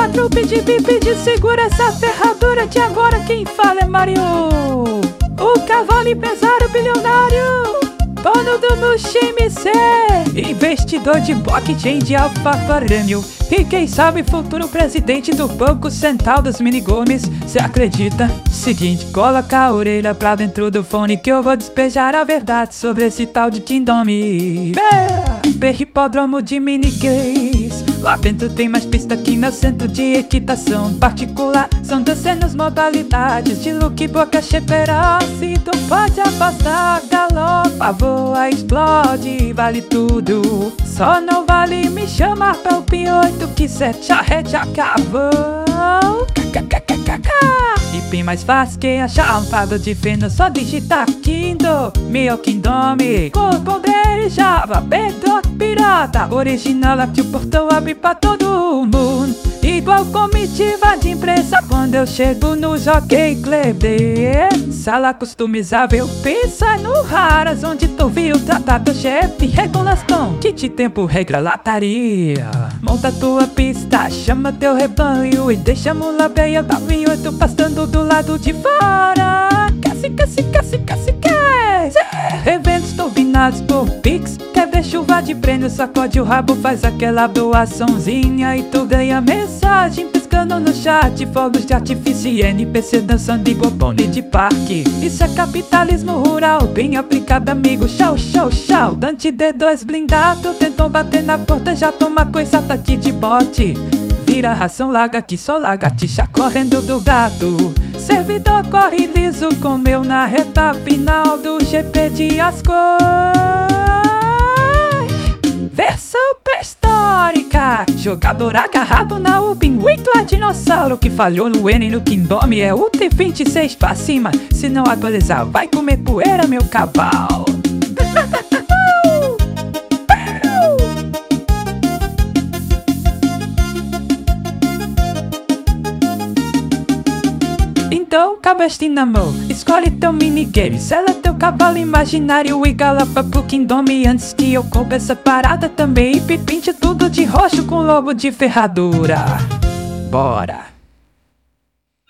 trupe de bipede, segura essa ferradura de agora. Quem fala é Mario, o cavalo empresário bilionário, dono do MuxiMC, investidor de blockchain de Alpha Prêmio e quem sabe futuro presidente do Banco Central dos Minigomes. Cê acredita? Seguinte, coloca a orelha pra dentro do fone que eu vou despejar a verdade sobre esse tal de Kingdome. Hipódromo de minigames, lá dentro tem mais pista que meu centro de equitação particular. São dezenas modalidades de look, boca, cheperoce. Tu pode apostar, galopa, voa, explode, vale tudo. Só não vale me chamar pra o P8 que sete arrete acabou. E bem mais fácil que achar um fado de feno, só digitar Kingdome ou Kingdome. Com poder Java, Bedrock pirata, original aqui o portão abre pra todo mundo. Igual comitiva de imprensa quando eu chego no Jockey Club. Sala customizável, pensa no raras, onde tu viu tratar teu chefe, regulação, kit tempo, regra, lataria. Monta tua pista, chama teu rebanho e deixa a mula veia da V8 pastando do lado de fora. Eventos turbinados por Pix, quer ver chuva de prêmio, sacode o rabo, faz aquela doaçãozinha e tu ganha mensagem piscando no chat. Fogos de artifício e NPC dançando igual pônei de parque. Isso é capitalismo rural, bem aplicado, amigo. Tchau, tchau, tchau. Dante D2 blindado, tentou bater na porta, já toma coisa, tá aqui de bote. Vira ração, larga que só lagartixa correndo do gato. Servidor corre liso como eu na reta final do GP de Ascoi. Versão pré-histórica, jogador agarrado na Ubin 8 a dinossauro que falhou no N no Kingdome. É o T26 pra cima, se não atualizar vai comer poeira, meu cavalo. Então, cabeça na mão, escolhe teu minigame, sela teu cavalo imaginário e galapa pro Kingdome antes que eu compre essa parada também. E pinte tudo de roxo com logo de ferradura. Bora!